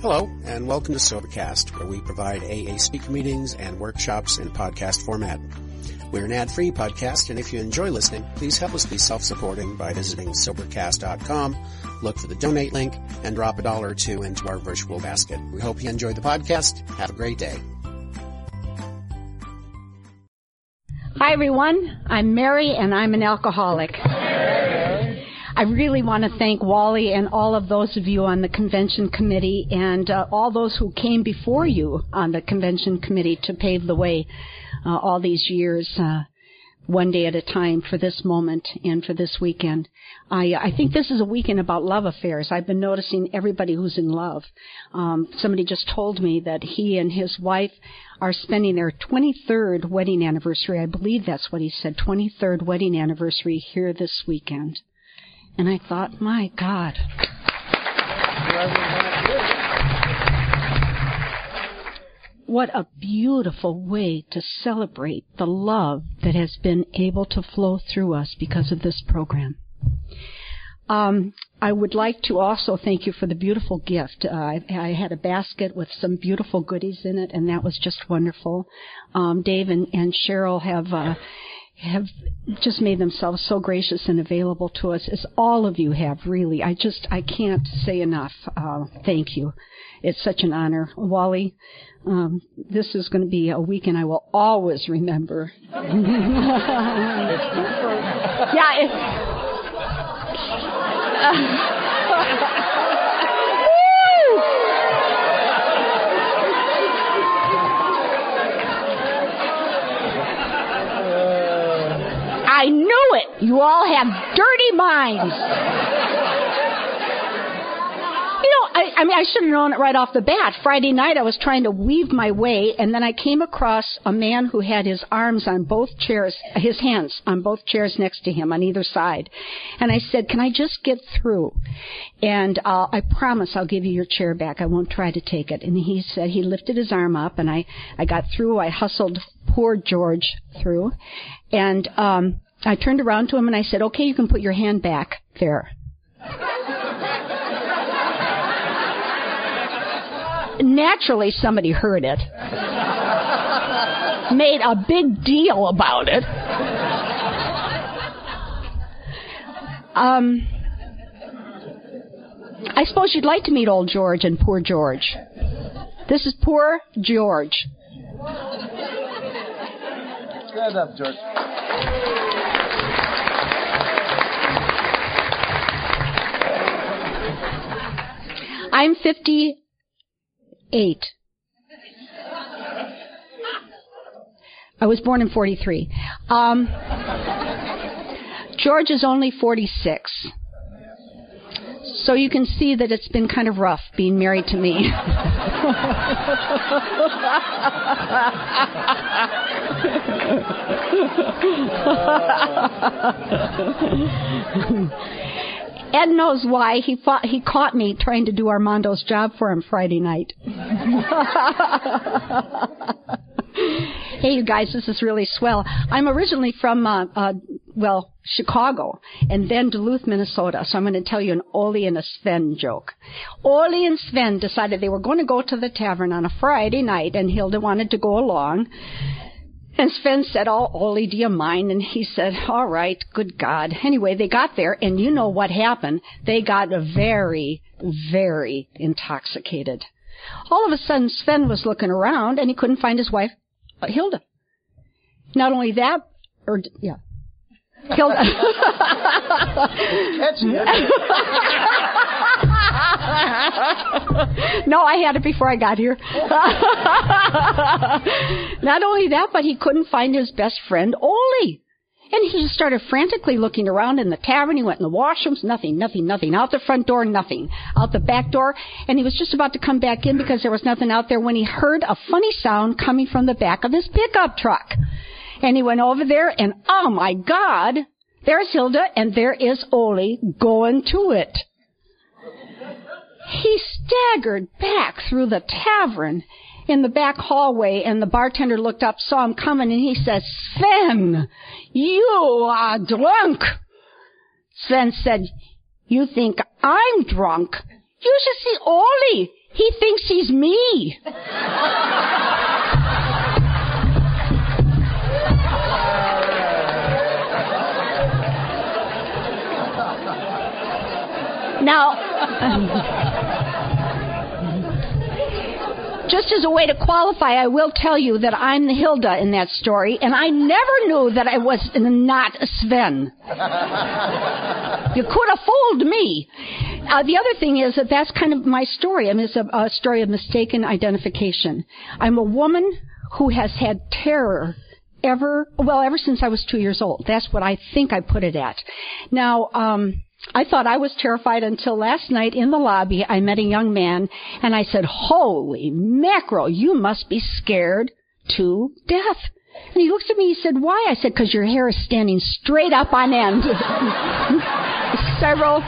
Hello, and welcome to Sobercast, where we provide AA speaker meetings and workshops in podcast format. We're an ad-free podcast, and if you enjoy listening, please help us be self-supporting by visiting Sobercast.com, look for the donate link, and drop $1 or $2 into our virtual basket. We hope you enjoy the podcast. Have a great day. Hi, everyone. I'm Mary, and I'm an alcoholic. I really want to thank Wally and all of those of you on the convention committee and all those who came before you on the convention committee to pave the way all these years, one day at a time, for this moment and for this weekend. I think this is a weekend about love affairs. I've been noticing everybody who's in love. Somebody just told me that he and his wife are spending their 23rd wedding anniversary. I believe that's what he said, 23rd wedding anniversary here this weekend. And I thought, my God. What a beautiful way to celebrate the love that has been able to flow through us because of this program. I would like to also thank you for the beautiful gift. I had a basket with some beautiful goodies in it, and that was just wonderful. Dave and Cheryl have just made themselves so gracious and available to us, as all of you have, really. I can't say enough. Thank you. It's such an honor. Wally, this is going to be a weekend I will always remember. I knew it! You all have dirty minds. I should have known it right off the bat. Friday night I was trying to weave my way, and then I came across a man who had his arms on both chairs, his hands on both chairs next to him on either side. And I said, can I just get through? And I promise I'll give you your chair back. I won't try to take it. And he said, he lifted his arm up, and I got through. I hustled poor George through. And I turned around to him and I said, okay, you can put your hand back there. Naturally, somebody heard it. Made a big deal about it. I suppose you'd like to meet old George and poor George. This is poor George. Stand up, George. I'm 58. I was born in 43. George is only 46. So you can see that it's been kind of rough being married to me. Ed knows why. He caught me trying to do Armando's job for him Friday night. Hey, you guys, this is really swell. I'm originally from, Chicago, and then Duluth, Minnesota. So I'm going to tell you an Ole and a Sven joke. Ole and Sven decided they were going to go to the tavern on a Friday night, and Hilda wanted to go along. And Sven said, oh, Ole, do you mind? And he said, all right, good God. Anyway, they got there, and you know what happened. They got very, very intoxicated. All of a sudden, Sven was looking around, and he couldn't find his wife, Hilda. Not only that, Hilda. No, I had it before I got here. Not only that, but he couldn't find his best friend, Ole. And he just started frantically looking around in the tavern. He went in the washrooms, nothing. Out the front door, nothing. Out the back door, and he was just about to come back in because there was nothing out there when he heard a funny sound coming from the back of his pickup truck. And he went over there, and oh my God, there's Hilda, and there is Ole going to it. He staggered back through the tavern in the back hallway, and the bartender looked up, saw him coming, and he said, Sven, you are drunk. Sven said, you think I'm drunk? You should see Ole. He thinks he's me. Now, just as a way to qualify, I will tell you that I'm the Hilda in that story, and I never knew that I was not Sven. You could have fooled me. The other thing is that that's kind of my story. I mean, it's a story of mistaken identification. I'm a woman who has had terror ever since I was 2 years old. That's what I think I put it at. Now, I thought I was terrified until last night in the lobby. I met a young man, and I said, "Holy mackerel, you must be scared to death." And he looks at me, he said, "Why?" I said, "Because your hair is standing straight up on end." Several...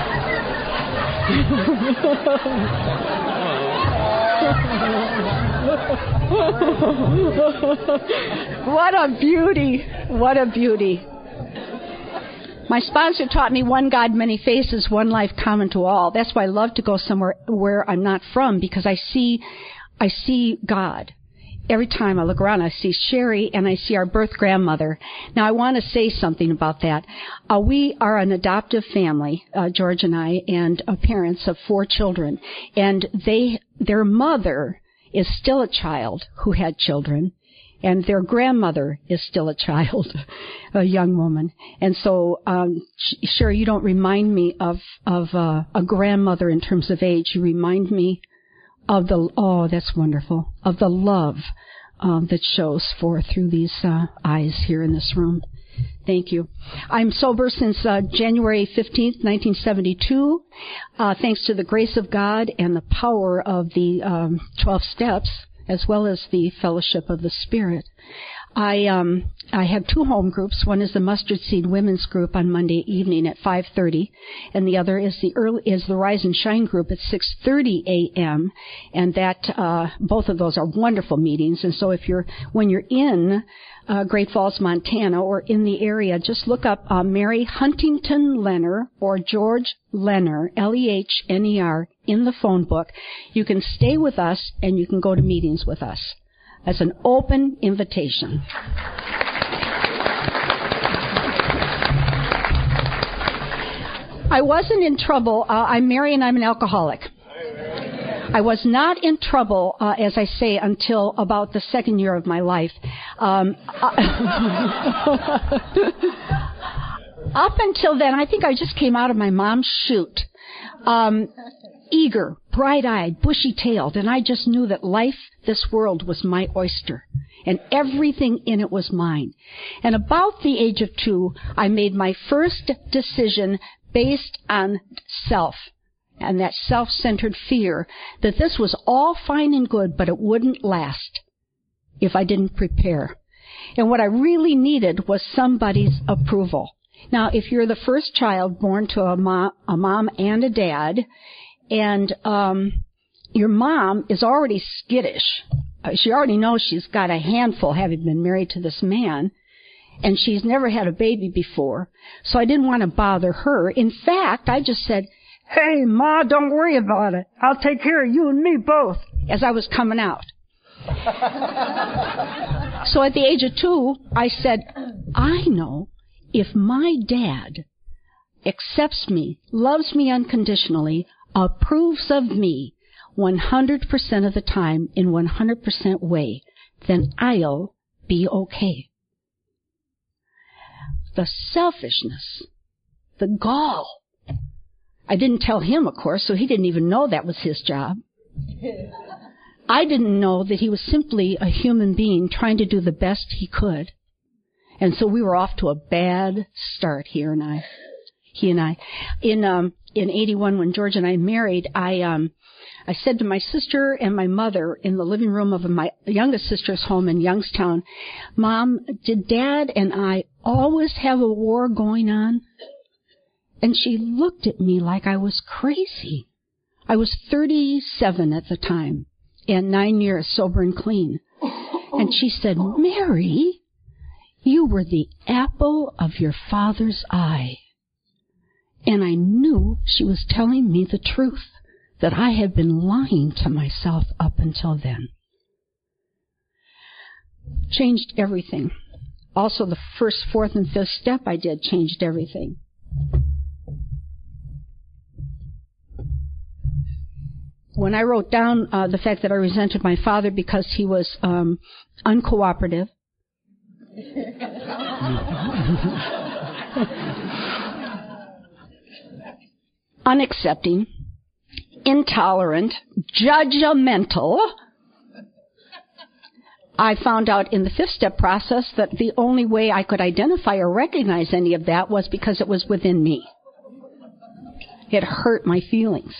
What a beauty. What a beauty. My sponsor taught me one God, many faces, one life common to all. That's why I love to go somewhere where I'm not from, because I see God. Every time I look around, I see Sherry and I see our birth grandmother. Now, I want to say something about that. We are an adoptive family, George and I, and parents of 4 children. And their mother is still a child who had children. And their grandmother is still a child, a young woman. And so, Sherry, you don't remind me of a grandmother in terms of age. You remind me of that's wonderful, of the love that shows forth through these eyes here in this room. Thank you. I'm sober since January 15th, 1972, thanks to the grace of God and the power of the 12 steps, as well as the fellowship of the Spirit. I have 2 home groups. One is the Mustard Seed Women's Group on Monday evening at 5:30, and the other is the Rise and Shine Group at 6:30 a.m. And that both of those are wonderful meetings. And so when you're in Great Falls, Montana, or in the area, just look up Mary Huntington Lehner or George Lehner, Lehner, in the phone book. You can stay with us and you can go to meetings with us. That's an open invitation. I wasn't in trouble. I'm Mary and I'm an alcoholic. I was not in trouble, as I say, until about the 2nd year of my life. Up until then, I think I just came out of my mom's chute. Eager, bright-eyed, bushy-tailed, and I just knew that life, this world, was my oyster, and everything in it was mine. And about the age of 2, I made my first decision based on self, and that self-centered fear that this was all fine and good, but it wouldn't last if I didn't prepare. And what I really needed was somebody's approval. Now, if you're the first child born to a mom and a dad, and your mom is already skittish. She already knows she's got a handful, having been married to this man, and she's never had a baby before, so I didn't want to bother her. In fact, I just said, "Hey, Ma, don't worry about it. I'll take care of you and me both," as I was coming out. So at the age of 2, I said, I know if my dad accepts me, loves me unconditionally, approves of me 100% of the time in 100% way, then I'll be okay. The selfishness, the gall. I didn't tell him, of course, so he didn't even know that was his job. I didn't know that he was simply a human being trying to do the best he could. And so we were off to a bad start, he and I. In 81, when George and I married, I said to my sister and my mother in the living room of my youngest sister's home in Youngstown, "Mom, did Dad and I always have a war going on?" And she looked at me like I was crazy. I was 37 at the time and 9 years sober and clean. And she said, "Mary, you were the apple of your father's eye." And I knew she was telling me the truth. that I had been lying to myself up until then. Changed everything. Also, the first, fourth, and fifth step I did changed everything. When I wrote down the fact that I resented my father because he was uncooperative, unaccepting, intolerant, judgmental, I found out in the fifth step process that the only way I could identify or recognize any of that was because it was within me. It hurt my feelings.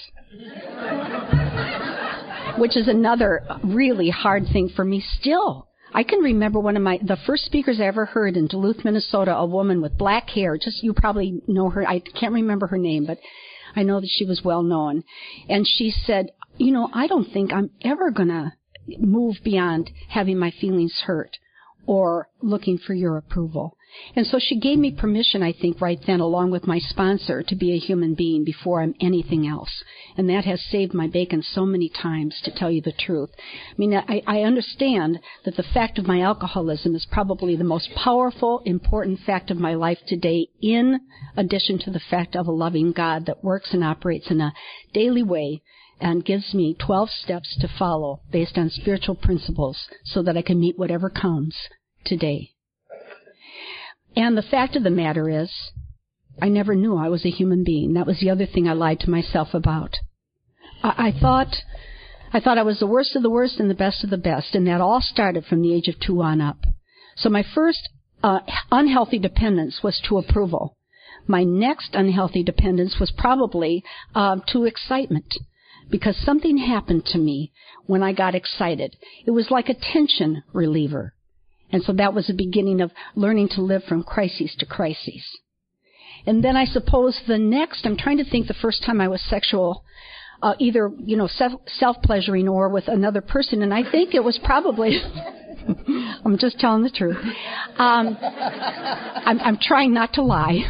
Which is another really hard thing for me still. I can remember the first speakers I ever heard in Duluth, Minnesota, a woman with black hair. You probably know her. I can't remember her name, but I know that she was well known. And she said, I don't think I'm ever going to move beyond having my feelings hurt or looking for your approval. And so she gave me permission, I think, right then, along with my sponsor, to be a human being before I'm anything else. And that has saved my bacon so many times, to tell you the truth. I mean, I understand that the fact of my alcoholism is probably the most powerful, important fact of my life today, in addition to the fact of a loving God that works and operates in a daily way and gives me 12 steps to follow based on spiritual principles so that I can meet whatever comes today. And the fact of the matter is, I never knew I was a human being. That was the other thing I lied to myself about. I thought I was the worst of the worst and the best of the best, and that all started from the age of 2 on up. So my first unhealthy dependence was to approval. My next unhealthy dependence was probably to excitement, because something happened to me when I got excited. It was like a tension reliever. And so that was the beginning of learning to live from crises to crises. And then I suppose I'm trying to think the first time I was sexual, either, self-pleasuring or with another person. And I think it was probably, I'm just telling the truth. I'm trying not to lie.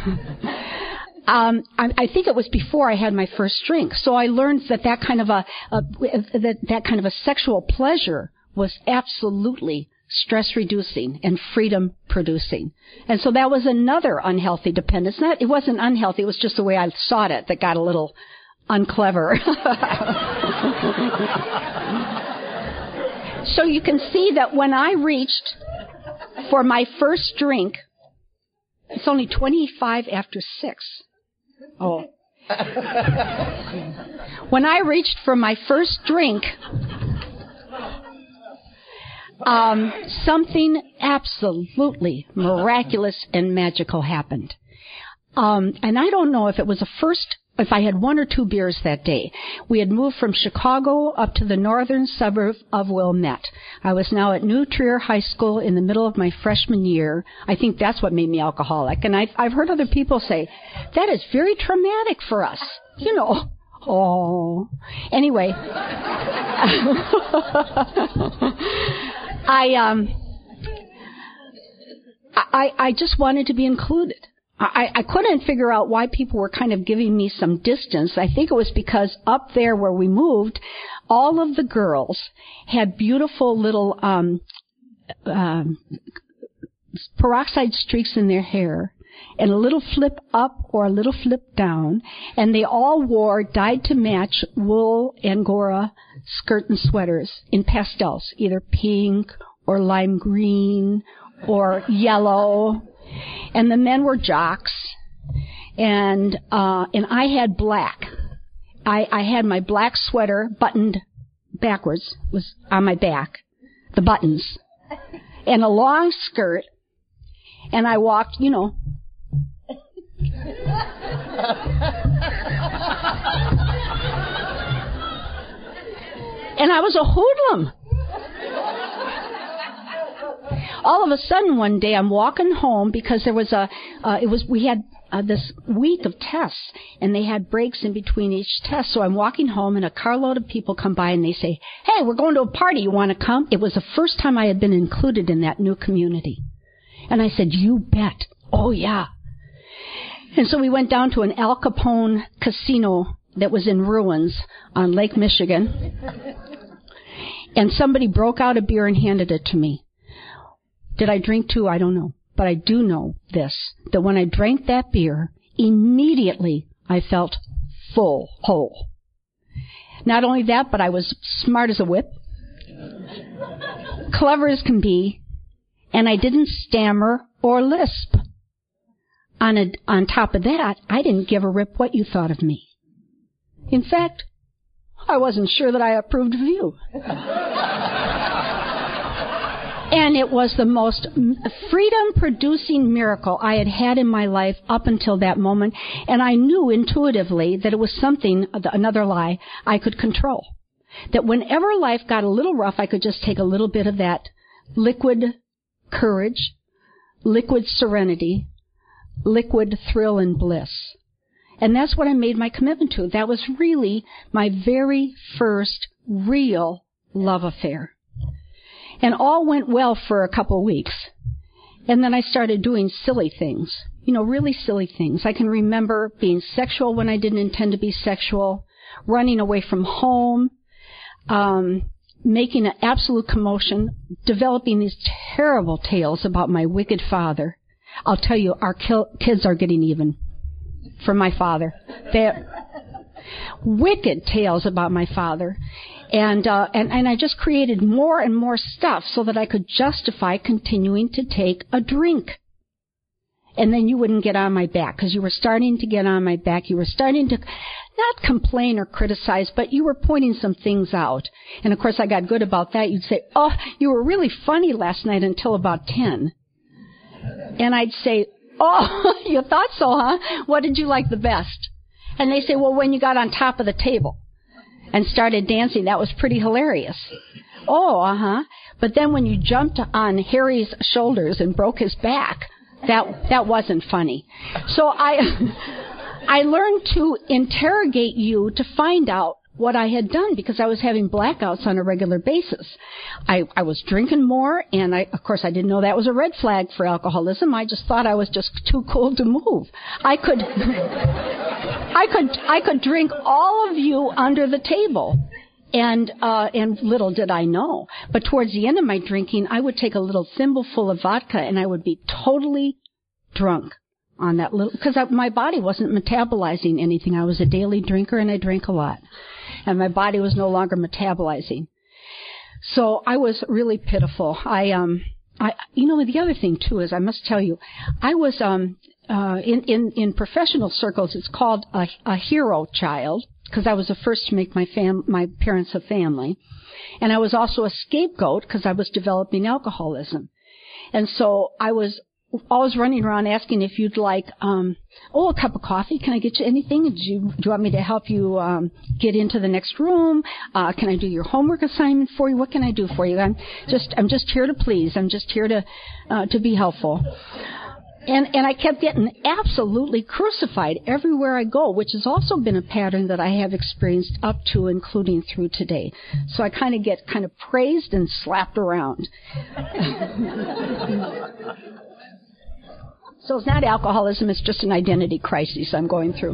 I think it was before I had my first drink. So I learned that kind of a sexual pleasure was absolutely stress-reducing and freedom-producing. And so that was another unhealthy dependence. It wasn't unhealthy, it was just the way I saw it that got a little unclever. So you can see that when I reached for my first drink, it's only 25 after 6. Oh. When I reached for my first drink, something absolutely miraculous and magical happened. And I don't know if it was if I had 1 or 2 beers that day. We had moved from Chicago up to the northern suburb of Wilmette. I was now at New Trier High School in the middle of my freshman year. I think that's what made me alcoholic. And I've heard other people say, that is very traumatic for us. Oh. Anyway. I just wanted to be included. I couldn't figure out why people were kind of giving me some distance. I think it was because up there where we moved, all of the girls had beautiful little peroxide streaks in their hair and a little flip up or a little flip down, and they all wore dyed-to-match wool Angora skirt and sweaters in pastels, either pink or lime green or yellow. And the men were jocks, and I had black. I had my black sweater buttoned backwards, was on my back, the buttons, and a long skirt, and I walked, And I was a hoodlum. All of a sudden one day I'm walking home because there was we had this week of tests and they had breaks in between each test. So I'm walking home and a carload of people come by and they say, "Hey, we're going to a party. You want to come?" It was the first time I had been included in that new community. And I said, "You bet. Oh, yeah." And so we went down to an Al Capone casino that was in ruins on Lake Michigan. And somebody broke out a beer and handed it to me. Did I drink too? I don't know. But I do know this, that when I drank that beer, immediately I felt full, whole. Not only that, but I was smart as a whip, clever as can be, and I didn't stammer or lisp. On top of that, I didn't give a rip what you thought of me. In fact, I wasn't sure that I approved of you. And it was the most freedom-producing miracle I had had in my life up until that moment. And I knew intuitively that it was something, another lie, I could control. That whenever life got a little rough, I could just take a little bit of that liquid courage, liquid serenity, liquid thrill and bliss. And that's what I made my commitment to. That was really my very first real love affair. And all went well for a couple of weeks. And then I started doing silly things. Really silly things. I can remember being sexual when I didn't intend to be sexual, running away from home, making an absolute commotion, developing these terrible tales about my wicked father. I'll tell you, our kids are getting even for my father. They're wicked tales about my father. And I just created more and more stuff so that I could justify continuing to take a drink. And then you wouldn't get on my back, because you were starting to get on my back. You were starting to not complain or criticize, but you were pointing some things out. And of course I got good about that. You'd say, "Oh, you were really funny last night until about 10. And I'd say, "Oh, you thought so, huh? What did you like the best?" And they say, "Well, when you got on top of the table and started dancing, that was pretty hilarious." "Oh, But then when you jumped on Harry's shoulders and broke his back, that wasn't funny." So I learned to interrogate you to find out what I had done, because I was having blackouts on a regular basis. I was drinking more, and of course I didn't know that was a red flag for alcoholism. I just thought I was just too cool to move. I could drink all of you under the table. And little did I know. But towards the end of my drinking, I would take a little thimbleful of vodka and I would be totally drunk on that little, because my body wasn't metabolizing anything. I was a daily drinker and I drank a lot. And my body was no longer metabolizing. So I was really pitiful. The other thing too is, I must tell you, I was, in professional circles, it's called a hero child, because I was the first to make my parents a family. And I was also a scapegoat because I was developing alcoholism. And so I was always running around asking if you'd like, a cup of coffee. Can I get you anything? Do you want me to help you get into the next room? Can I do your homework assignment for you? What can I do for you? I'm just here to please. I'm just here to be helpful. And I kept getting absolutely crucified everywhere I go, which has also been a pattern that I have experienced up to, including through today. So I get praised and slapped around. So it's not alcoholism, it's just an identity crisis I'm going through.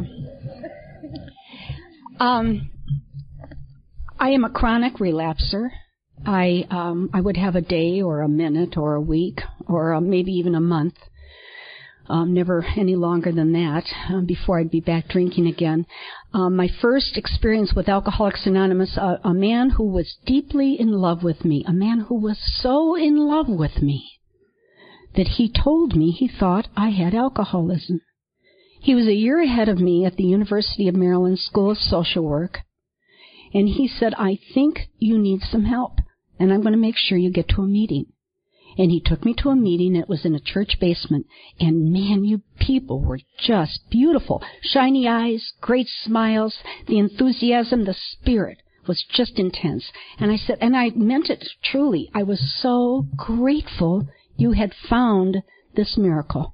I am a chronic relapser. I would have a day or a minute or a week or maybe even a month. Never any longer than that, before I'd be back drinking again. My first experience with Alcoholics Anonymous, a man who was deeply in love with me, a man who was so in love with me that he told me he thought I had alcoholism. He was a year ahead of me at the University of Maryland School of Social Work, and he said, "I think you need some help, and I'm going to make sure you get to a meeting." And he took me to a meeting. It was in a church basement. And man, you people were just beautiful. Shiny eyes, great smiles, the enthusiasm, the spirit was just intense. And I said, and I meant it truly, I was so grateful you had found this miracle.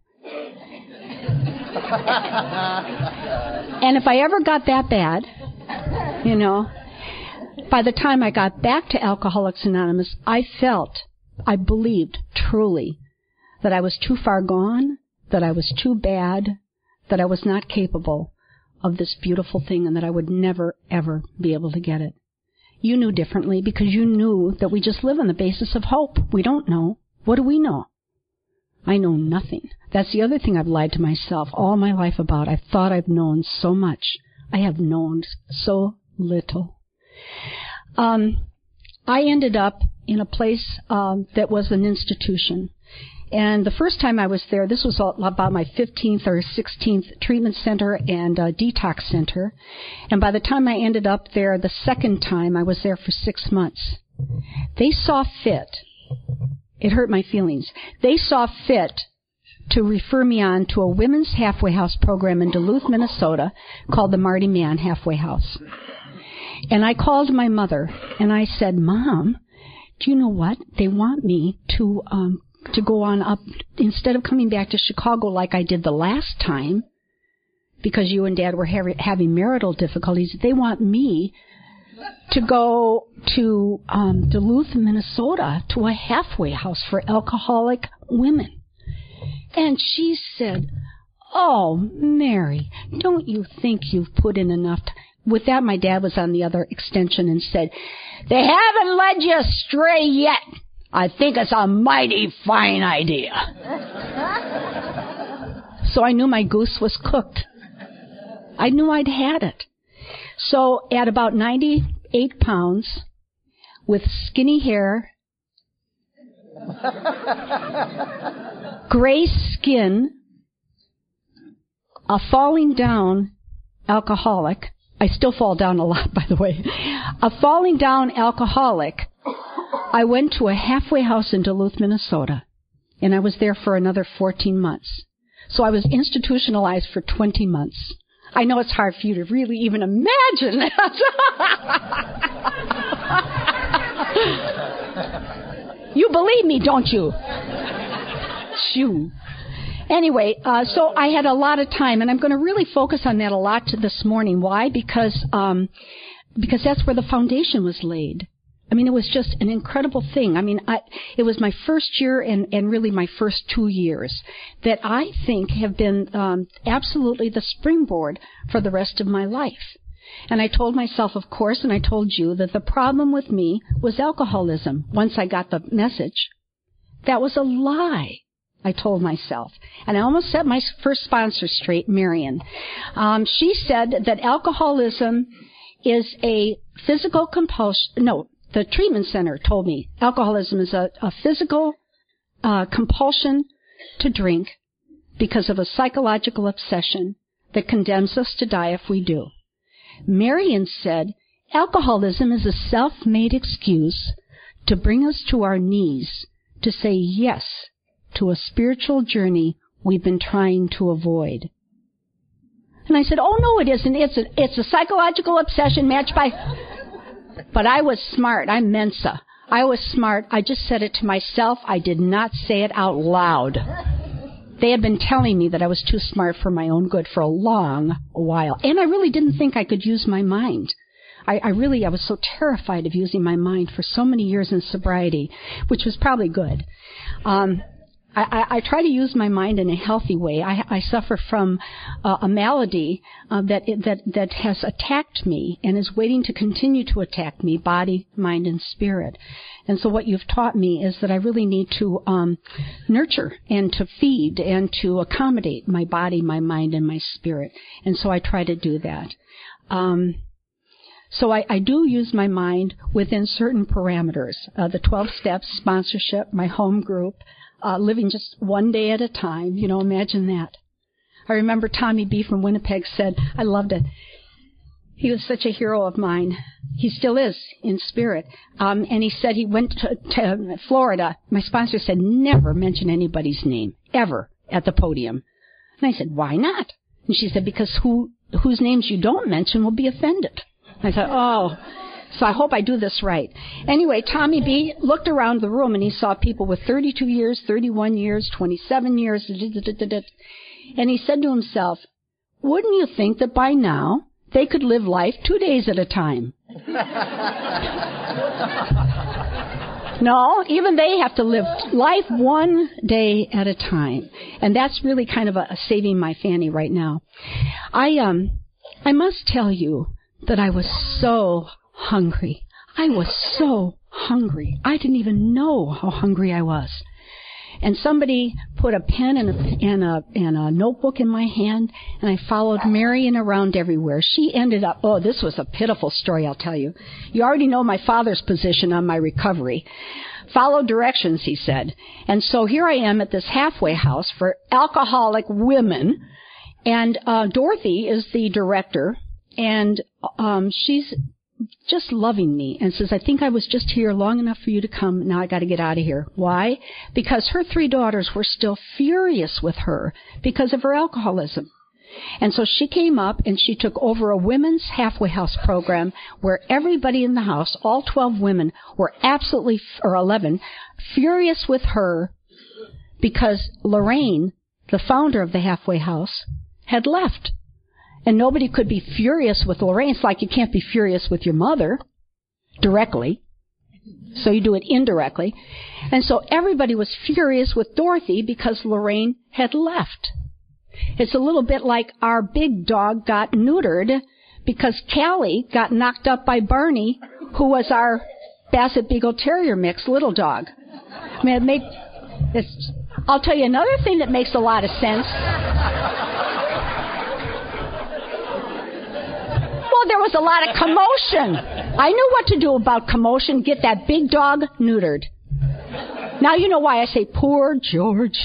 And if I ever got that bad, by the time I got back to Alcoholics Anonymous, I believed truly that I was too far gone, that I was too bad, that I was not capable of this beautiful thing and that I would never, ever be able to get it. You knew differently because you knew that we just live on the basis of hope. We don't know. What do we know? I know nothing. That's the other thing I've lied to myself all my life about. I thought I've known so much. I have known so little. I ended up in a place that was an institution. And the first time I was there, this was about my 15th or 16th treatment center and detox center. And by the time I ended up there the second time, I was there for 6 months. They saw fit. It hurt my feelings. They saw fit to refer me on to a women's halfway house program in Duluth, Minnesota called the Marty Mann Halfway House. And I called my mother and I said, Mom, do you know what? They want me to go on up, instead of coming back to Chicago like I did the last time, because you and Dad were having marital difficulties, they want me to go to Duluth, Minnesota, to a halfway house for alcoholic women. And she said, oh, Mary, don't you think you've put in enough time? With that, my dad was on the other extension and said, they haven't led you astray yet. I think it's a mighty fine idea. So I knew my goose was cooked. I knew I'd had it. So at about 98 pounds, with skinny hair, gray skin, a falling down alcoholic, I still fall down a lot, by the way, a falling down alcoholic, I went to a halfway house in Duluth, Minnesota, and I was there for another 14 months. So I was institutionalized for 20 months. I know it's hard for you to really even imagine that. You believe me, don't you? Shoo. Anyway, so I had a lot of time, and I'm going to really focus on that a lot this morning. Why? Because that's where the foundation was laid. I mean, it was just an incredible thing. I mean, it was my first year and really my first 2 years that I think have been absolutely the springboard for the rest of my life. And I told myself, of course, and I told you that the problem with me was alcoholism. Once I got the message, that was a lie, I told myself. And I almost set my first sponsor straight, Marion. She said that alcoholism is a physical compulsion. No, the treatment center told me alcoholism is a physical compulsion to drink because of a psychological obsession that condemns us to die if we do. Marion said alcoholism is a self-made excuse to bring us to our knees to say yes to a spiritual journey we've been trying to avoid. And I said, oh, no, it isn't. It's a psychological obsession matched by... But I was smart. I'm Mensa. I was smart. I just said it to myself. I did not say it out loud. They had been telling me that I was too smart for my own good for a long while. And I really didn't think I could use my mind. I was so terrified of using my mind for so many years in sobriety, which was probably good. I try to use my mind in a healthy way. I suffer from a malady that has attacked me and is waiting to continue to attack me, body, mind, and spirit. And so what you've taught me is that I really need to nurture and to feed and to accommodate my body, my mind, and my spirit. And so I try to do that. So I do use my mind within certain parameters. The 12 steps, sponsorship, my home group, living just one day at a time. You know, imagine that. I remember Tommy B. from Winnipeg said, I loved it. He was such a hero of mine. He still is in spirit. And he said he went to Florida. My sponsor said, never mention anybody's name, ever, at the podium. And I said, why not? And she said, because whose names you don't mention will be offended. I thought, oh, so I hope I do this right. Anyway, Tommy B. looked around the room and he saw people with 32 years, 31 years, 27 years, and he said to himself, wouldn't you think that by now they could live life 2 days at a time? No, even they have to live life 1 day at a time. And that's really kind of a saving my fanny right now. I must tell you that I was so hungry. I was so hungry. I didn't even know how hungry I was. And somebody put a pen and a notebook in my hand, and I followed Marion around everywhere. She ended up, oh, this was a pitiful story, I'll tell you. You already know my father's position on my recovery. Follow directions, he said. And so here I am at this halfway house for alcoholic women, and Dorothy is the director, and she's just loving me and says, I think I was just here long enough for you to come. Now I got to get out of here. Why? Because her 3 daughters were still furious with her because of her alcoholism. And so she came up and she took over a women's halfway house program where everybody in the house, all 12 women, were absolutely, or 11, furious with her because Lorraine, the founder of the halfway house, had left. And nobody could be furious with Lorraine. It's like you can't be furious with your mother directly. So you do it indirectly. And so everybody was furious with Dorothy because Lorraine had left. It's a little bit like our big dog got neutered because Callie got knocked up by Barney, who was our Basset Beagle Terrier mix little dog. I mean, I'll tell you another thing that makes a lot of sense. There was a lot of commotion. I knew what to do about commotion. Get that big dog neutered. Now you know why I say poor George.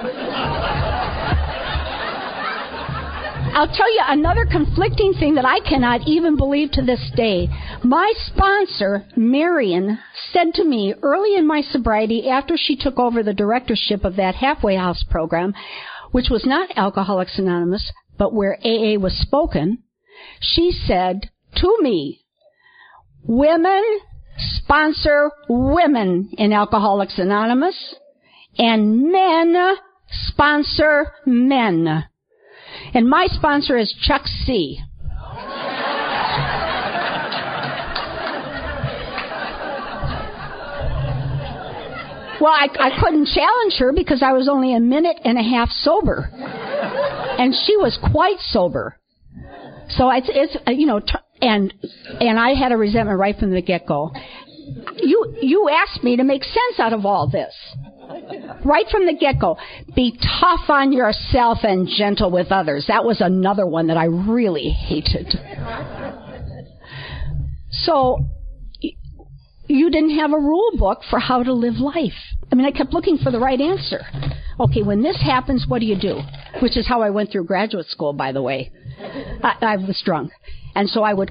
I'll tell you another conflicting thing that I cannot even believe to this day. My sponsor, Marion, said to me early in my sobriety after she took over the directorship of that halfway house program, which was not Alcoholics Anonymous, but where AA was spoken, she said to me, women sponsor women in Alcoholics Anonymous, and men sponsor men. And my sponsor is Chuck C. Well, I couldn't challenge her because I was only a minute and a half sober. And she was quite sober. So it's you know, and I had a resentment right from the get-go. You asked me to make sense out of all this. Right from the get-go. Be tough on yourself and gentle with others. That was another one that I really hated. So you didn't have a rule book for how to live life. I mean, I kept looking for the right answer. Okay, when this happens, what do you do? Which is how I went through graduate school, by the way. I was drunk. And so I would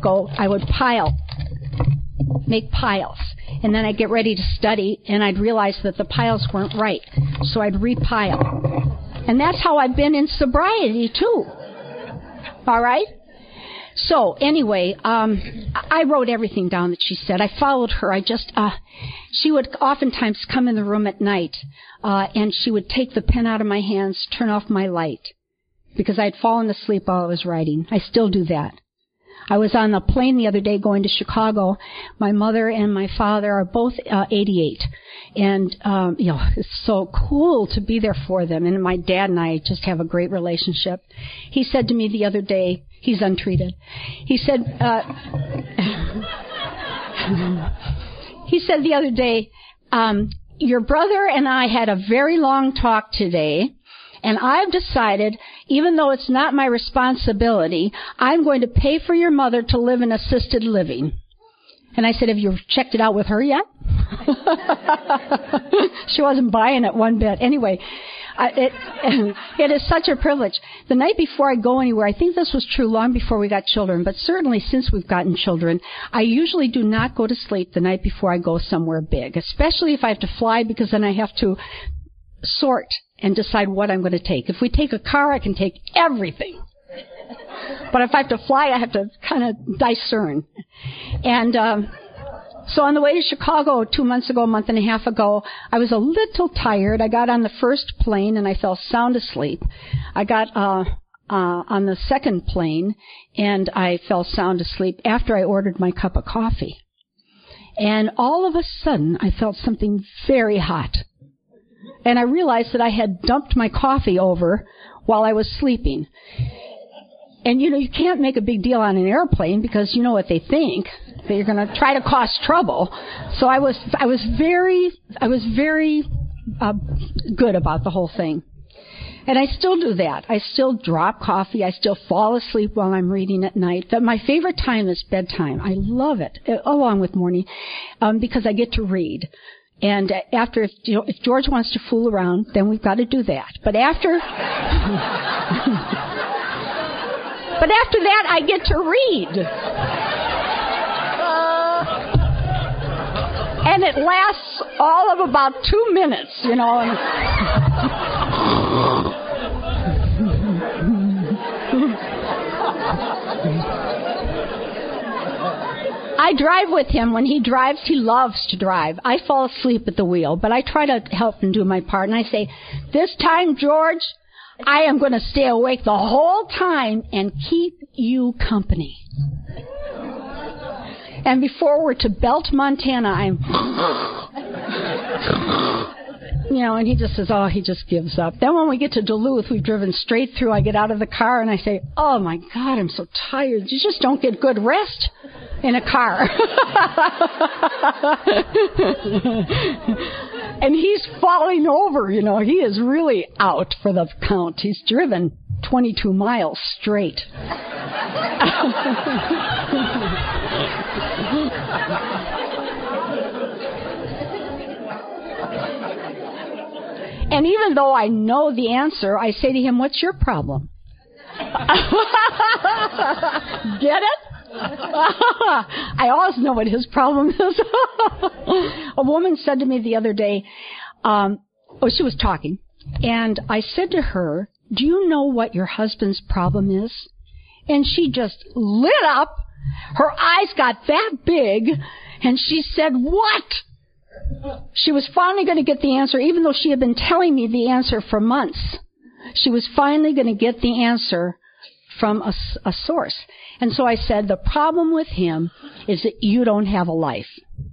make piles. And then I'd get ready to study, and I'd realize that the piles weren't right. So I'd repile. And that's how I've been in sobriety, too. All right? So, anyway, I wrote everything down that she said. I followed her. She would oftentimes come in the room at night, and she would take the pen out of my hands, turn off my light, because I'd fallen asleep while I was writing. I still do that. I was on a plane the other day going to Chicago. My mother and my father are both 88. And, it's so cool to be there for them. And my dad and I just have a great relationship. He said to me the other day, he's untreated. He said the other day, your brother and I had a very long talk today. And I've decided, even though it's not my responsibility, I'm going to pay for your mother to live in assisted living. And I said, have you checked it out with her yet? She wasn't buying it one bit. Anyway, it is such a privilege. The night before I go anywhere, I think this was true long before we got children, but certainly since we've gotten children, I usually do not go to sleep the night before I go somewhere big, especially if I have to fly, because then I have to sort and decide what I'm going to take. If we take a car, I can take everything. But if I have to fly, I have to kind of discern. And so on the way to Chicago 2 months ago, a month and a half ago, I was a little tired. I got on the first plane and I fell sound asleep. I got on the second plane and I fell sound asleep after I ordered my cup of coffee. And all of a sudden, I felt something very hot. And I realized that I had dumped my coffee over while I was sleeping. And, you can't make a big deal on an airplane because you know what they think. They're going to try to cause trouble. So I was very good about the whole thing. And I still do that. I still drop coffee. I still fall asleep while I'm reading at night. But my favorite time is bedtime. I love it, along with morning, because I get to read. And after, if George wants to fool around, then we've got to do that. But after that, I get to read. And it lasts all of about 2 minutes, I drive with him. When he drives, he loves to drive. I fall asleep at the wheel, but I try to help him do my part. And I say, this time, George, I am going to stay awake the whole time and keep you company. And before we're to Belt, Montana, and he just says, he just gives up. Then when we get to Duluth, we've driven straight through. I get out of the car and I say, oh my God, I'm so tired. You just don't get good rest in a car. And he's falling over, he is really out for the count. He's driven 22 miles straight. And even though I know the answer, I say to him, what's your problem? Get it? I always know what his problem is. A woman said to me the other day, she was talking, and I said to her, do you know what your husband's problem is? And she just lit up. Her eyes got that big, and she said, what? She was finally going to get the answer, even though she had been telling me the answer for months. She was finally going to get the answer from a source. And so I said, the problem with him is that you don't have a life.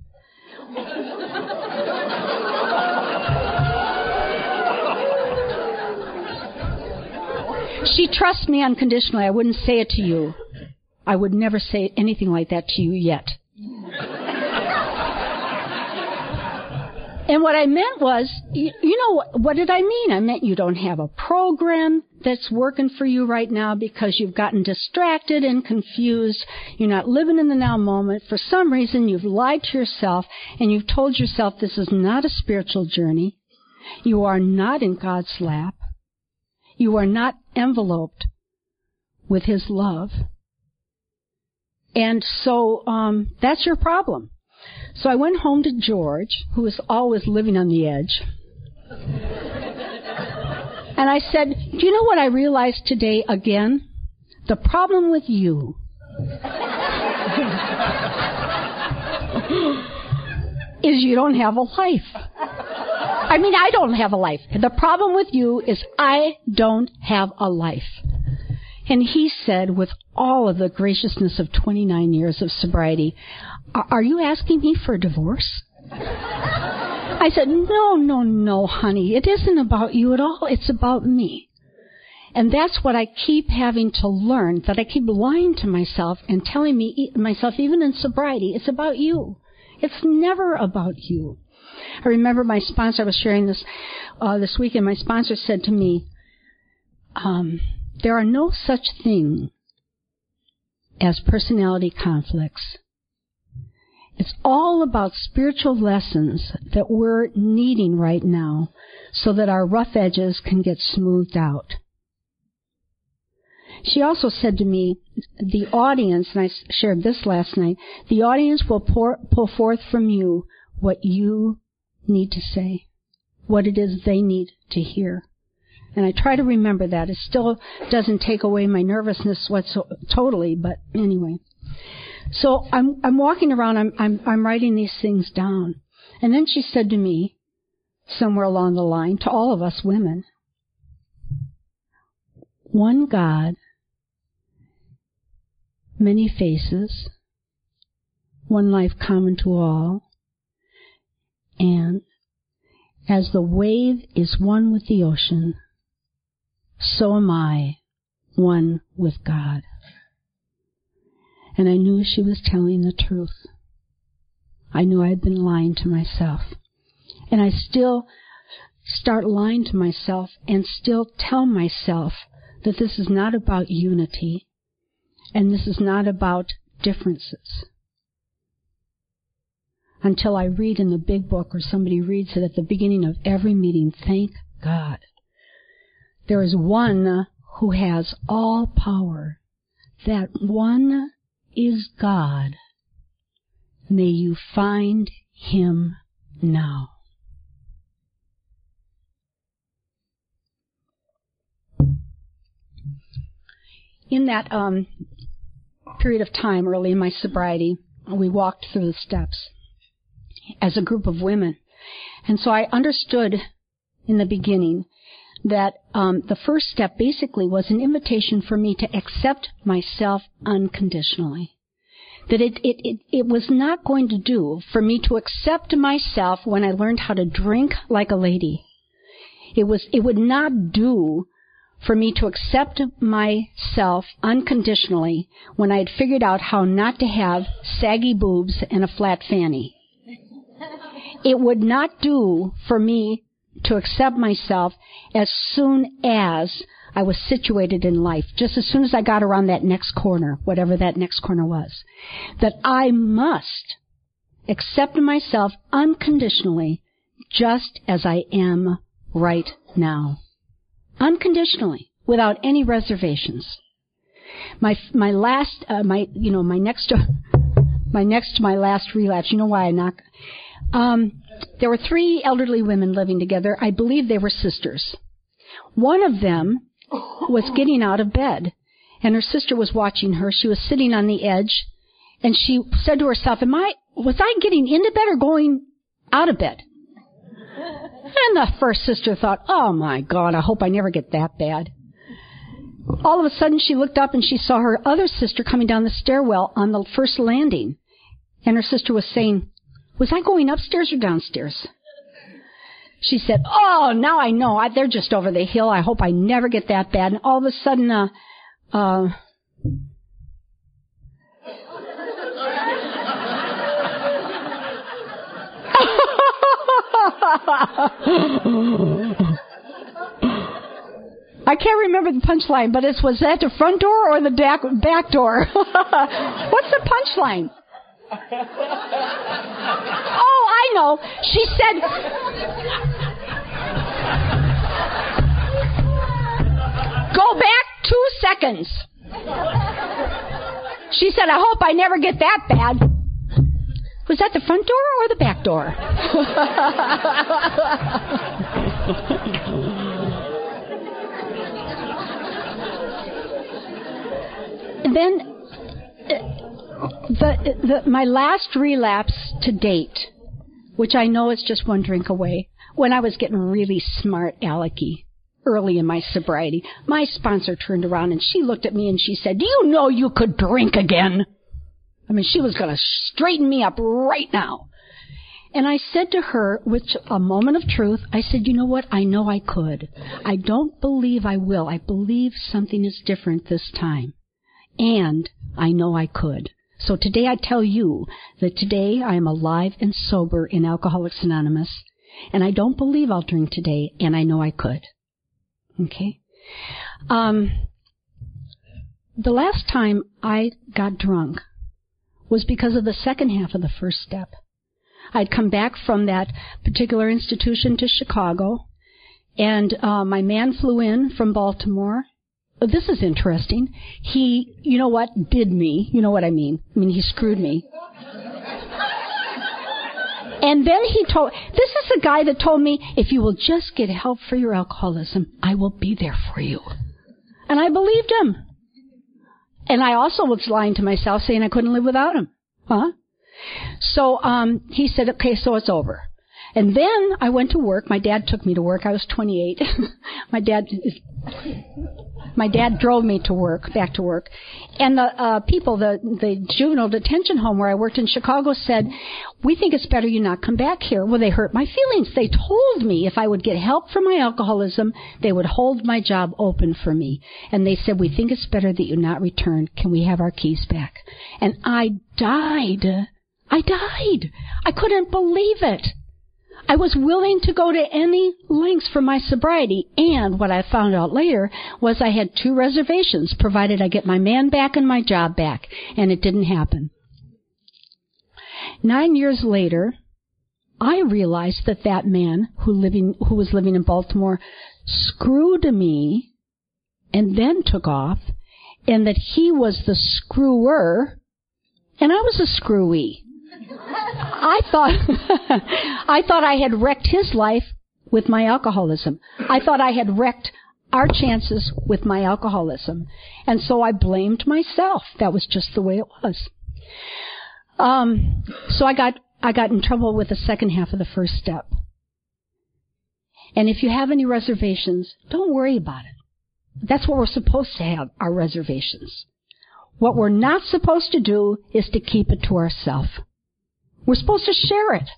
She trusts me unconditionally. I wouldn't say it to you. I would never say anything like that to you yet. And what I meant was, what did I mean? I meant you don't have a program that's working for you right now because you've gotten distracted and confused. You're not living in the now moment. For some reason, you've lied to yourself and you've told yourself this is not a spiritual journey. You are not in God's lap. You are not enveloped with His love. And so that's your problem. So I went home to George, who was always living on the edge. And I said, do you know what I realized today again? The problem with you is you don't have a life. I mean, I don't have a life. The problem with you is I don't have a life. And he said, with all of the graciousness of 29 years of sobriety, are you asking me for a divorce? I said, no, honey. It isn't about you at all. It's about me. And that's what I keep having to learn, that I keep lying to myself and telling myself, even in sobriety, it's about you. It's never about you. I remember my sponsor, I was sharing this weekend, my sponsor said to me, there are no such thing as personality conflicts. It's all about spiritual lessons that we're needing right now so that our rough edges can get smoothed out. She also said to me, the audience, and I shared this last night, the audience will pull forth from you what you need to say, what it is they need to hear. And I try to remember that. It still doesn't take away my nervousness totally, but anyway. So I'm walking around, I'm writing these things down. And then she said to me, somewhere along the line, to all of us women, one God, many faces, one life common to all, and as the wave is one with the ocean, so am I one with God. And I knew she was telling the truth. I knew I had been lying to myself. And I still start lying to myself and still tell myself that this is not about unity and this is not about differences. Until I read in the big book or somebody reads it at the beginning of every meeting, thank God. There is one who has all power. That one is God. May you find him now. In that period of time early in my sobriety, we walked through the steps as a group of women. And so I understood in the beginning that the first step basically was an invitation for me to accept myself unconditionally. That it was not going to do for me to accept myself when I learned how to drink like a lady. It would not do for me to accept myself unconditionally when I had figured out how not to have saggy boobs and a flat fanny. It would not do for me to accept myself as soon as I was situated in life, just as soon as I got around that next corner, whatever that next corner was. That I must accept myself unconditionally just as I am right now. Unconditionally, without any reservations. My last relapse, you know why I knock? There were 3 elderly women living together. I believe they were sisters. One of them was getting out of bed, and her sister was watching her. She was sitting on the edge, and she said to herself, was I getting into bed or going out of bed? And the first sister thought, oh my God, I hope I never get that bad. All of a sudden she looked up and she saw her other sister coming down the stairwell on the first landing. And her sister was saying, was I going upstairs or downstairs? She said, oh, now I know. They're just over the hill. I hope I never get that bad. And all of a sudden, I can't remember the punchline, but was that the front door or the back door? What's the punchline? Oh, I know. She said, go back 2 seconds. She said, I hope I never get that bad. Was that the front door or the back door? And then my last relapse to date, which I know is just one drink away, when I was getting really smart alecky early in my sobriety, my sponsor turned around and she looked at me and she said, do you know you could drink again? I mean, she was going to straighten me up right now. And I said to her, with a moment of truth, I said, you know what? I know I could. I don't believe I will. I believe something is different this time. And I know I could. So today I tell you that today I am alive and sober in Alcoholics Anonymous. And I don't believe I'll drink today, and I know I could. Okay? The last time I got drunk was because of the second half of the first step. I'd come back from that particular institution to Chicago, and my man flew in from Baltimore. This is interesting. He, you know what, did me. You know what I mean. He screwed me. And then this is the guy that told me, if you will just get help for your alcoholism, I will be there for you. And I believed him. And I also was lying to myself, saying I couldn't live without him. Huh? So he said, okay, so it's over. And then I went to work. My dad took me to work. I was 28. My dad drove me to work, back to work. And the people, the juvenile detention home where I worked in Chicago said, we think it's better you not come back here. Well, they hurt my feelings. They told me if I would get help from my alcoholism, they would hold my job open for me. And they said, we think it's better that you not return. Can we have our keys back? And I died. I couldn't believe it. I was willing to go to any lengths for my sobriety, and what I found out later was I had 2 reservations, provided I get my man back and my job back, and it didn't happen. 9 years later, I realized that man who was living in Baltimore screwed me and then took off, and that he was the screwer, and I was a screwee. I thought I had wrecked his life with my alcoholism. I thought I had wrecked our chances with my alcoholism. And so I blamed myself. That was just the way it was. So I got in trouble with the second half of the first step. And if you have any reservations, don't worry about it. That's what we're supposed to have, our reservations. What we're not supposed to do is to keep it to ourselves. We're supposed to share it.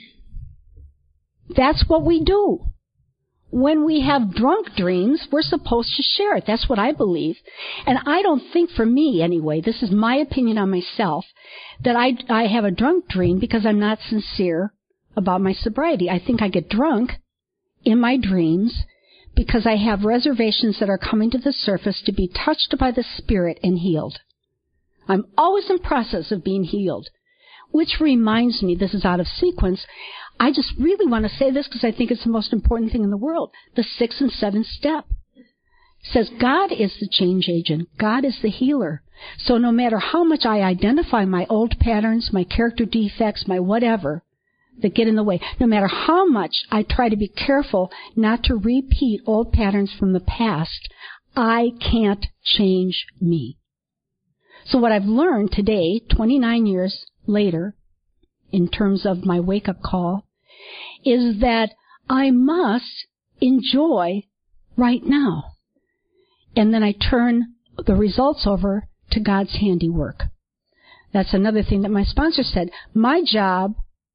That's what we do. When we have drunk dreams, we're supposed to share it. That's what I believe. And I don't think, for me anyway, this is my opinion on myself, that I have a drunk dream because I'm not sincere about my sobriety. I think I get drunk in my dreams because I have reservations that are coming to the surface to be touched by the Spirit and healed. I'm always in process of being healed. Which reminds me, this is out of sequence, I just really want to say this because I think it's the most important thing in the world. The 6th and 7th step says God is the change agent. God is the healer. So no matter how much I identify my old patterns, my character defects, my whatever that get in the way, no matter how much I try to be careful not to repeat old patterns from the past, I can't change me. So what I've learned today, 29 years later, in terms of my wake-up call, is that I must enjoy right now. And then I turn the results over to God's handiwork. That's another thing that my sponsor said. My job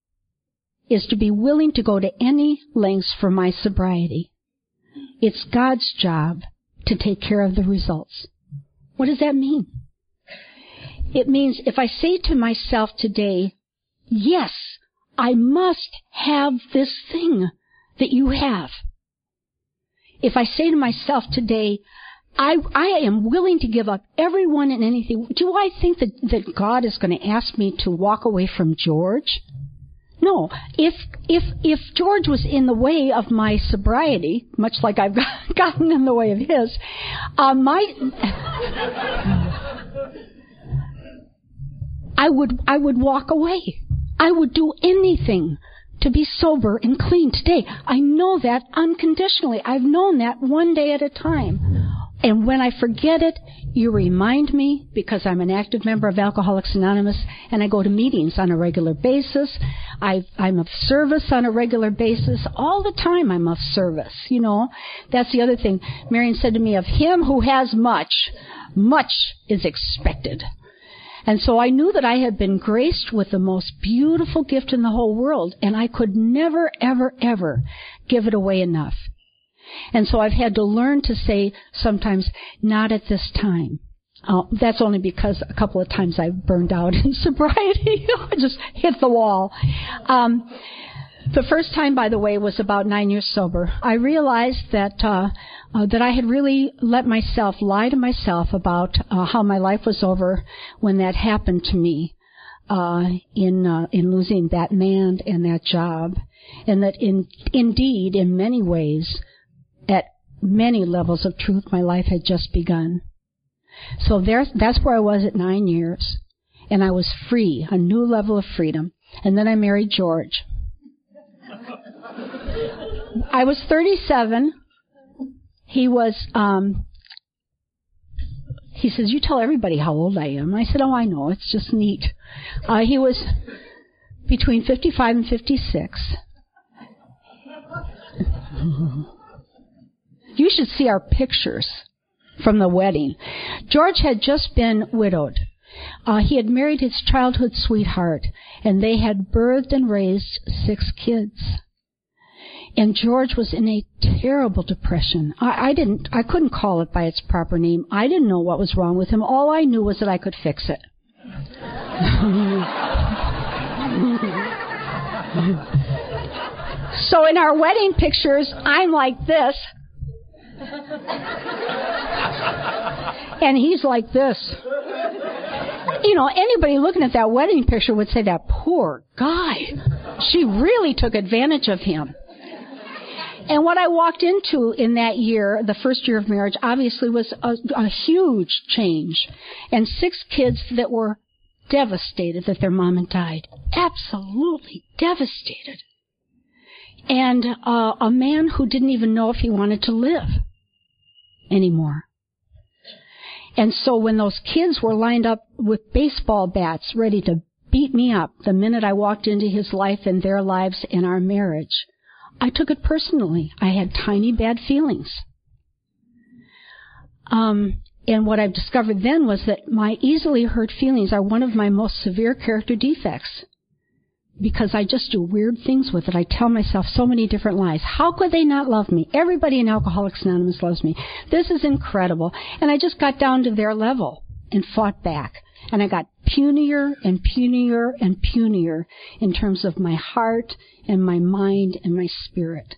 is to be willing to go to any lengths for my sobriety. It's God's job to take care of the results. What does that mean? It means if I say to myself today, yes, I must have this thing that you have. If I say to myself today, I am willing to give up everyone and anything, do I think that God is going to ask me to walk away from George? No. If George was in the way of my sobriety, much like I've gotten in the way of his, I would walk away. I would do anything to be sober and clean today. I know that unconditionally. I've known that one day at a time. And when I forget it, you remind me, because I'm an active member of Alcoholics Anonymous, and I go to meetings on a regular basis. I'm of service on a regular basis. All the time I'm of service, you know. That's the other thing. Marion said to me, of him who has much, much is expected. And so I knew that I had been graced with the most beautiful gift in the whole world, and I could never, ever, ever give it away enough. And so I've had to learn to say sometimes, not at this time. That's only because a couple of times I've burned out in sobriety. I just hit the wall. The first time, by the way, was about 9 years sober. I realized that I had really let myself lie to myself about how my life was over when that happened to me in losing that man and that job, and that indeed, in many ways, at many levels of truth, my life had just begun. So that's where I was at 9 years, and I was free, a new level of freedom. And then I married George. I was 37. He was, he says, you tell everybody how old I am. I said, oh, I know, it's just neat. He was between 55 and 56. You should see our pictures from the wedding. George had just been widowed. He had married his childhood sweetheart, and they had birthed and raised 6 kids. And George was in a terrible depression. I couldn't call it by its proper name. I didn't know what was wrong with him. All I knew was that I could fix it. So in our wedding pictures, I'm like this. And he's like this. You know, anybody looking at that wedding picture would say, that poor guy. She really took advantage of him. And what I walked into in that year, the first year of marriage, obviously was a huge change. And 6 kids that were devastated that their mom had died. Absolutely devastated. And a man who didn't even know if he wanted to live anymore. And so when those kids were lined up with baseball bats ready to beat me up the minute I walked into his life and their lives and our marriage, I took it personally. I had tiny bad feelings. And what I've discovered then was that my easily hurt feelings are one of my most severe character defects. Because I just do weird things with it. I tell myself so many different lies. How could they not love me? Everybody in Alcoholics Anonymous loves me. This is incredible. And I just got down to their level and fought back. And I got punier and punier and punier in terms of my heart and my mind and my spirit.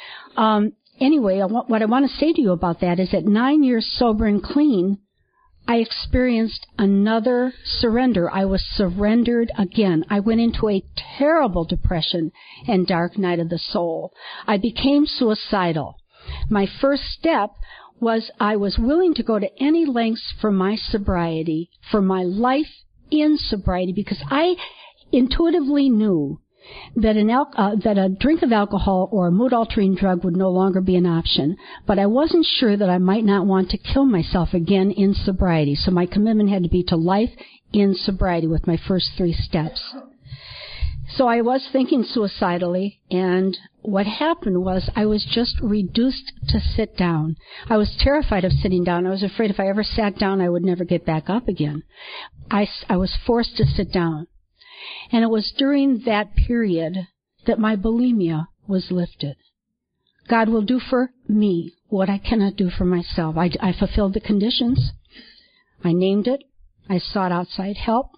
Anyway, what I want to say to you about that is that 9 years sober and clean, I experienced another surrender. I was surrendered again. I went into a terrible depression and dark night of the soul. I became suicidal. My first step was I was willing to go to any lengths for my sobriety, for my life in sobriety, because I intuitively knew that a drink of alcohol or a mood-altering drug would no longer be an option, but I wasn't sure that I might not want to kill myself again in sobriety. So my commitment had to be to life in sobriety with my first 3 steps. So I was thinking suicidally, and what happened was I was just reduced to sit down. I was terrified of sitting down. I was afraid if I ever sat down, I would never get back up again. I was forced to sit down. And it was during that period that my bulimia was lifted. God will do for me what I cannot do for myself. I fulfilled the conditions. I named it. I sought outside help.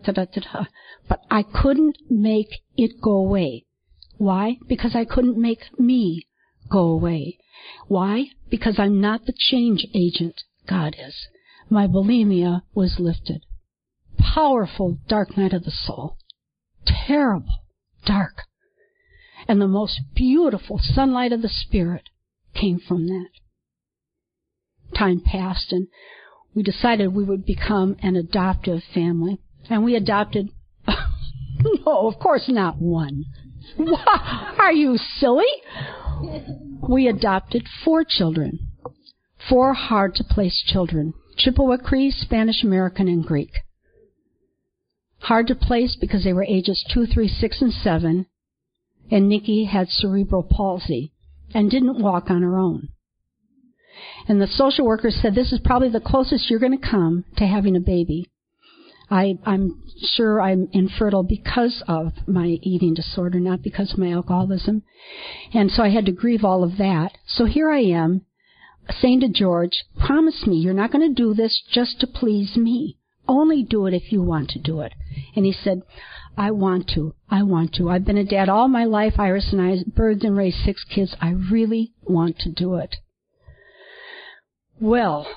But I couldn't make it go away. Why? Because I couldn't make me go away. Why? Because I'm not the change agent. God is. My bulimia was lifted. Powerful dark night of the soul. Terrible, dark. And the most beautiful sunlight of the Spirit came from that. Time passed, and we decided we would become an adoptive family. And we adopted, no, of course not one. Are you silly? We adopted 4 children. 4 hard-to-place children. Chippewa Cree, Spanish American, and Greek. Hard to place because they were ages 2, 3, 6, and 7, and Nikki had cerebral palsy and didn't walk on her own. And the social worker said, this is probably the closest you're going to come to having a baby. I'm sure I'm infertile because of my eating disorder, not because of my alcoholism. And so I had to grieve all of that. So here I am saying to George, promise me you're not going to do this just to please me. Only do it if you want to do it. And he said, I want to. I've been a dad all my life. Iris and I birthed and raised 6 kids. I really want to do it. Well,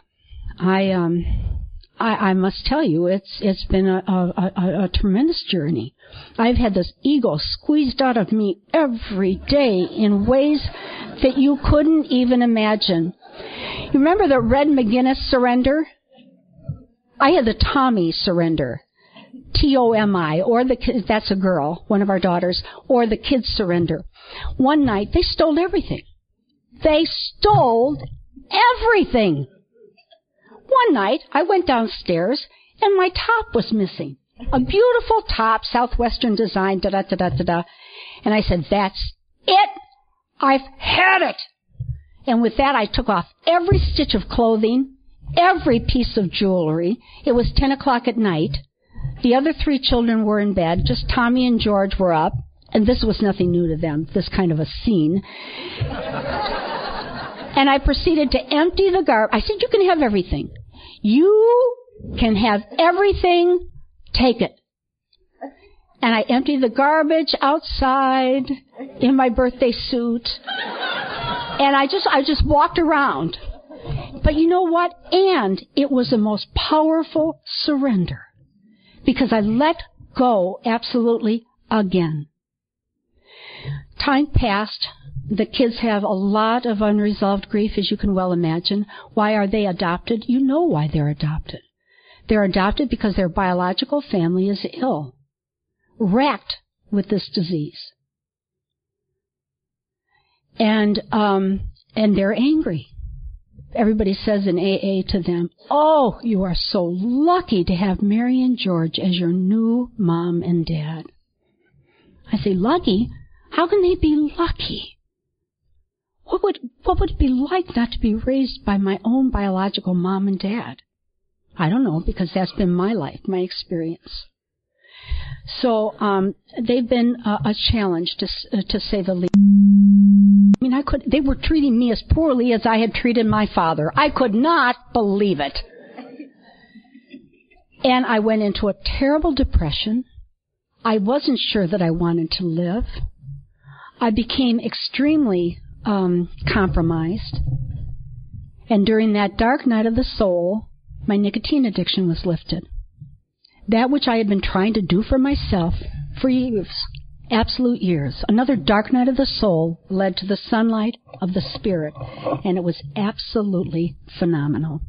I must tell you, it's been a tremendous journey. I've had this ego squeezed out of me every day in ways that you couldn't even imagine. You remember the Red McGinnis surrender? I had the Tommy surrender, T-O-M-I, or that's a girl, one of our daughters, or the kids surrender. One night, they stole everything. They stole everything. One night, I went downstairs, and my top was missing. A beautiful top, Southwestern design, da-da-da-da-da-da. And I said, that's it. I've had it. And with that, I took off every stitch of clothing, every piece of jewelry. It was 10 o'clock at night. The other 3 children were in bed. Just Tommy and George were up. And this was nothing new to them, this kind of a scene. And I proceeded to empty the garbage. I said, you can have everything. You can have everything. Take it. And I emptied the garbage outside in my birthday suit. And I just walked around. But you know what? And it was the most powerful surrender. Because I let go absolutely again. Time passed. The kids have a lot of unresolved grief, as you can well imagine. Why are they adopted? You know why they're adopted. They're adopted because their biological family is ill, racked with this disease. And they're angry. Everybody says in AA to them, oh, you are so lucky to have Mary and George as your new mom and dad. I say, lucky? How can they be lucky? What would it be like not to be raised by my own biological mom and dad? I don't know, because that's been my life, my experience. So they've been a challenge, to say the least. I mean, they were treating me as poorly as I had treated my father. I could not believe it. And I went into a terrible depression. I wasn't sure that I wanted to live. I became extremely compromised. And during that dark night of the soul, my nicotine addiction was lifted. That which I had been trying to do for myself for years, absolute years. Another dark night of the soul led to the sunlight of the Spirit, and it was absolutely phenomenal.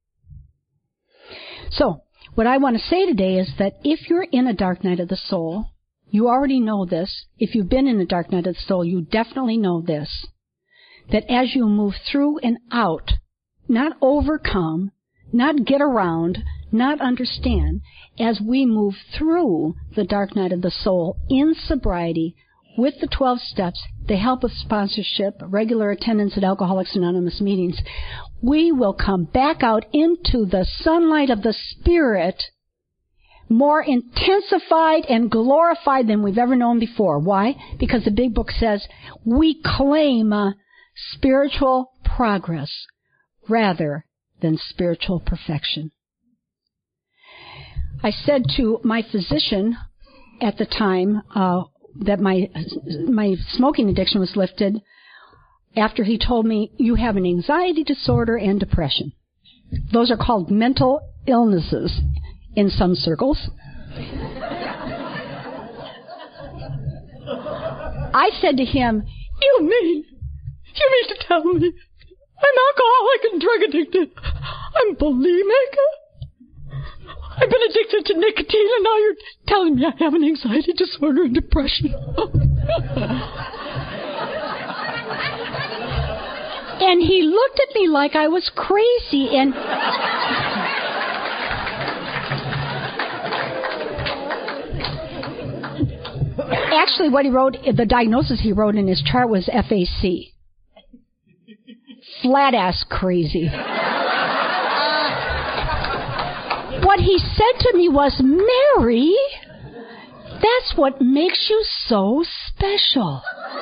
So, what I want to say today is that if you're in a dark night of the soul, you already know this. If you've been in a dark night of the soul, you definitely know this. That as you move through and out, not overcome, not get around, not understand, as we move through the dark night of the soul in sobriety with the 12 steps, the help of sponsorship, regular attendance at Alcoholics Anonymous meetings, we will come back out into the sunlight of the Spirit more intensified and glorified than we've ever known before. Why? Because the Big Book says we claim spiritual progress rather than spiritual perfection. I said to my physician at the time that my smoking addiction was lifted, after he told me, you have an anxiety disorder and depression. Those are called mental illnesses in some circles. I said to him, you mean to tell me I'm alcoholic and drug addicted? I'm bulimic? I've been addicted to nicotine, and now you're telling me I have an anxiety disorder and depression. And he looked at me like I was crazy, and actually what he wrote, the diagnosis he wrote in his chart was FAC. Flat-ass crazy. What he said to me was, Mary, that's what makes you so special.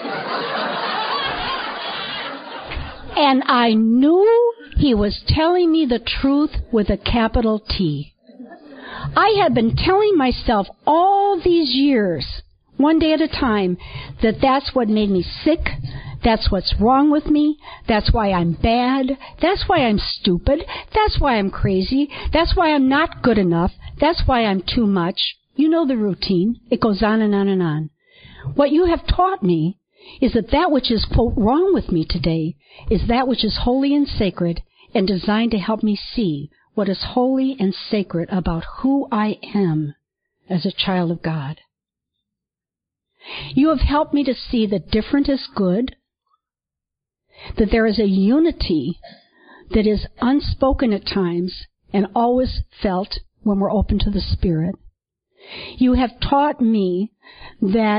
And I knew he was telling me the truth with a capital T. I had been telling myself all these years, one day at a time, that that's what made me sick. That's what's wrong with me. That's why I'm bad. That's why I'm stupid. That's why I'm crazy. That's why I'm not good enough. That's why I'm too much. You know the routine. It goes on and on and on. What you have taught me is that which is, quote, wrong with me today is that which is holy and sacred and designed to help me see what is holy and sacred about who I am as a child of God. You have helped me to see that different is good, that there is a unity that is unspoken at times and always felt when we're open to the Spirit. You have taught me that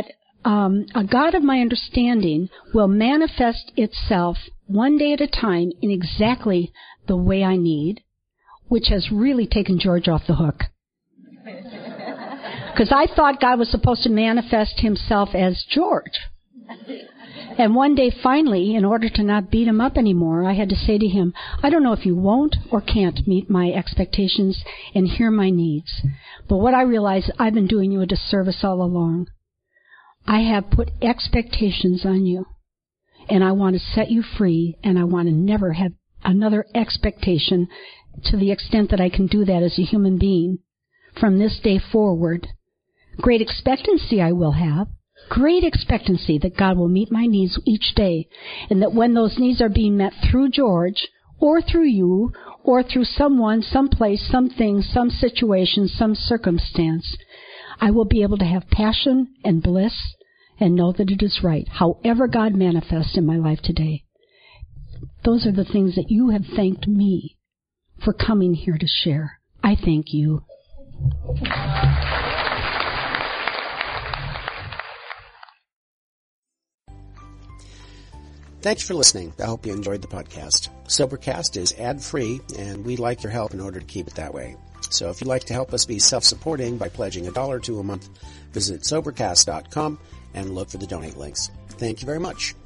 a God of my understanding will manifest itself one day at a time in exactly the way I need, which has really taken George off the hook. Because I thought God was supposed to manifest himself as George. And one day, finally, in order to not beat him up anymore, I had to say to him, I don't know if you won't or can't meet my expectations and hear my needs. But what I realize, I've been doing you a disservice all along. I have put expectations on you, and I want to set you free, and I want to never have another expectation to the extent that I can do that as a human being from this day forward. Great expectancy I will have. Great expectancy that God will meet my needs each day, and that when those needs are being met through George, or through you, or through someone, someplace, something, some situation, some circumstance, I will be able to have passion and bliss and know that it is right, however God manifests in my life today. Those are the things that you have thanked me for coming here to share. I thank you. Thanks for listening. I hope you enjoyed the podcast. Sobercast is ad-free, and we'd like your help in order to keep it that way. So if you'd like to help us be self-supporting by pledging $1 or $2 a month, visit Sobercast.com and look for the donate links. Thank you very much.